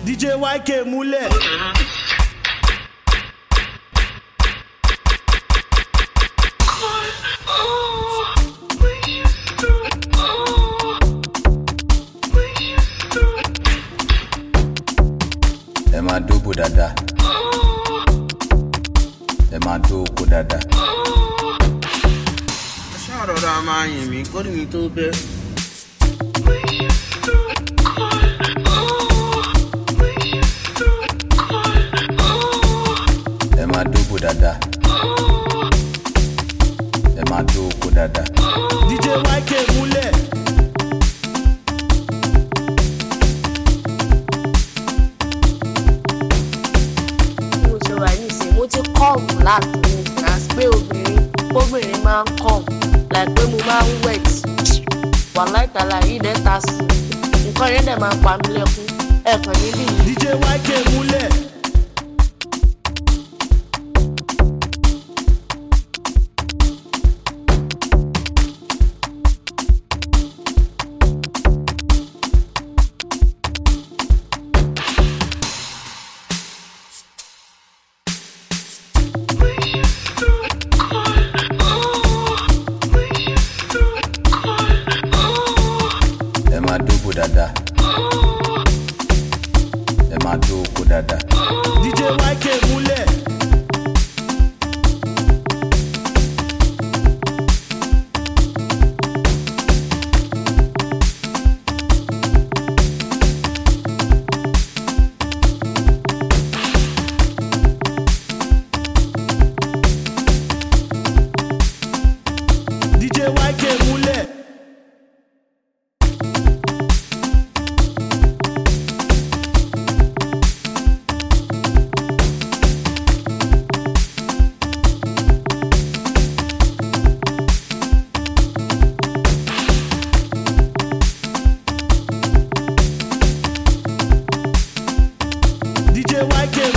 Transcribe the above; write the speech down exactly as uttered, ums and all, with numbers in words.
D J Y K múlẹ̀. Ẹ máa dóbò dáadáa. Ẹ máa dóbò dáadáa. Ṣáà rọra máa yìn mí kó ní tó bẹ́. Ẹ máa dóbò dáadáa. Ẹ máa dóbò dáadáa. D J Y K múlẹ̀. Mo ṣe wà nísìnyí, mo ti kọ́ọ̀mù láti ní ìfìràsí pé obìnrin obìnrin máa ń kọ́ọ̀mù láìpẹ́ mo máa ń wet wà láìtàlà yìí dẹ́ta sí i nǹkan yẹn dẹ̀ máa ń pa mí lẹ́kún ẹ̀ẹ̀kan níbí yìí. D J Y K múlẹ̀. Ẹ máa dóbò dáadáa. Ẹ máa dóbò dáadáa. D J Y K múlẹ̀. D J Y K múlẹ̀. D J Y K